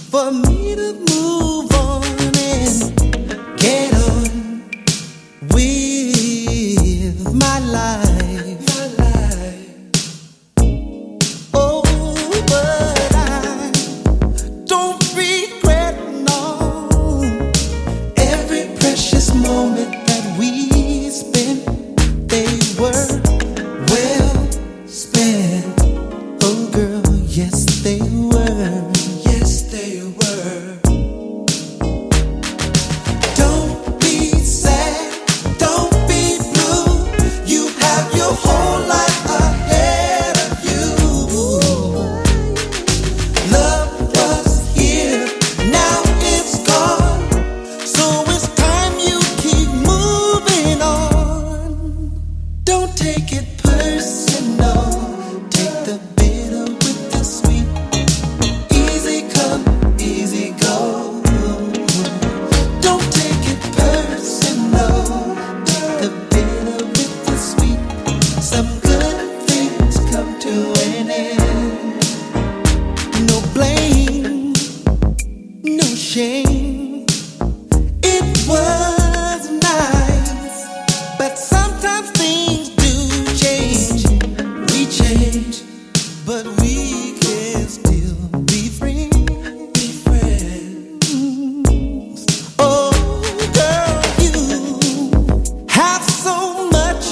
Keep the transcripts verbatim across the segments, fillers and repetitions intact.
for me to move on and get on with my life. My life. Oh, but I don't regret, no, every precious moment that we spent. They were well spent. Oh, girl, yes, they were. Yes, they were. Don't be sad, don't be blue. You have your whole life ahead of you. Love was here, now it's gone. So it's time you keep moving on. Don't take it personal. Take the bitter with the sweet. Easy come, easy go. Don't take it personal. Take the bitter with the sweet. Some good things come to an end. No blame, no shame. It was nice, but sometimes things do change. We change, but we can still be friends. Be friends. Oh, girl, you have so much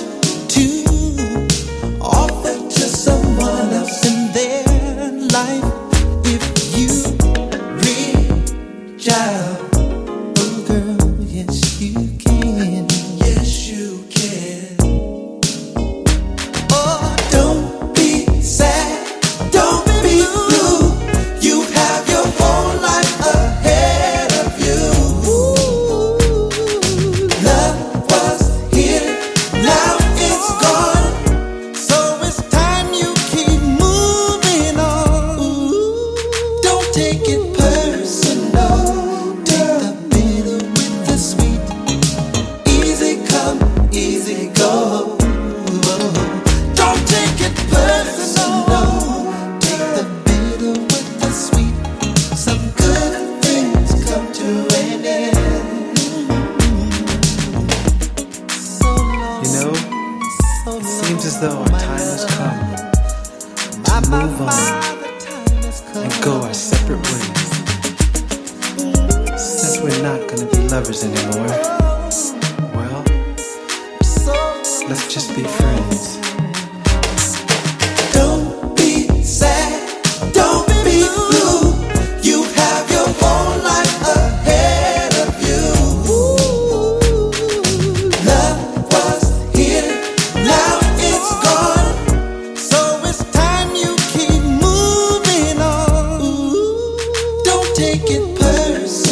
to offer to someone else in their life. If you reach out, oh, girl, yes, you can. Yes, you can. Oh, don't be sad, don't be blue. You have your whole life ahead of you. Love was here, now it's gone. So it's time you keep moving on. Don't take it personal. Take the bitter with the sweet. Easy come, easy go. Don't take it personal. Take the bitter with the sweet. Some good things come to an end. So long, You know, so long. it seems as though our time has come to move on and go our separate ways. Since we're not gonna be lovers anymore, well, let's just be friends. Don't be sad, don't be blue. You have your whole life ahead of you. Love was here, now it's gone. So it's time you keep moving on. Don't take it personal.